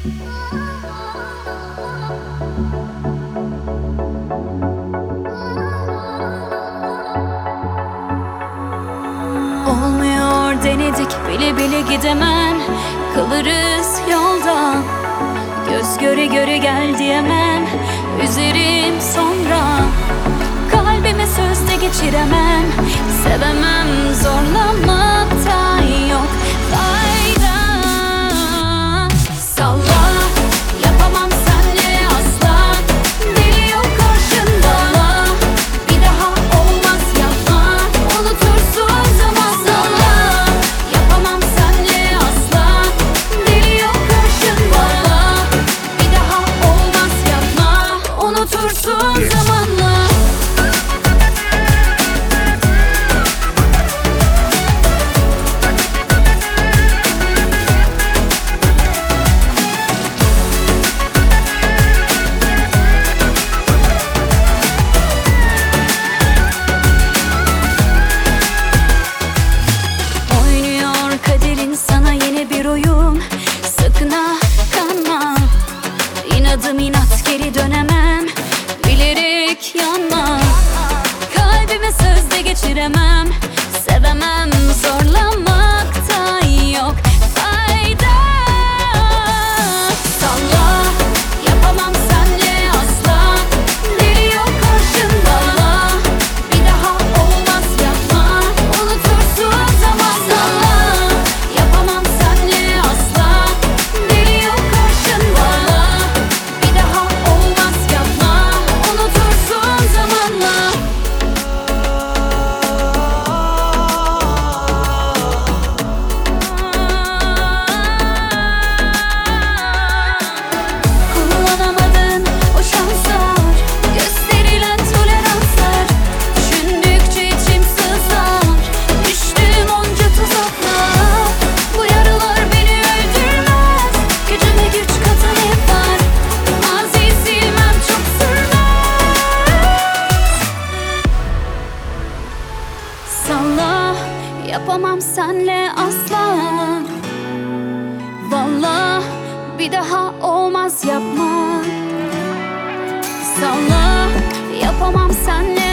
Olmuyor denedik, bile bile gidemem. Kalırız yolda, göz göre göre gel diyemem. Üzerim sonra, kalbime sözde geçiremem. Sevemem, zorlamakta yok fayda. Salla, yapamam senle asla. Deli yok karşında, bir daha olmaz yapma. Unutursun zamanla. Yapamam senle asla. Deli yok karşında, bir daha olmaz yapma. Unutursun zamanla. Sana yeni bir oyun, sakın ha kanma. İnadım inat, geri dönemem. Bilerek yanma, kalbime sözde geçiremem. Sevemem, zorlamakta yok fayda. Salla, yapamam senle asla. Deli yok karşında, bir daha olmaz yapma. Unutursun zamanla. Yapamam senle asla. Deli yok karşında, bir daha olmaz yapma. Unutursun zamanla. Kullanamadın o şanslar, gösterilen toleranslar. Düşündükçe içim sızlar, düştüm onca tuzaklara. Bu yaralar beni öldürmez, gücüme güç katan hep var. Maziyi silmem çok sürmez. Salla, yapamam senle asla. Vallahi bir daha olmaz yapma. Salla, yapamam senle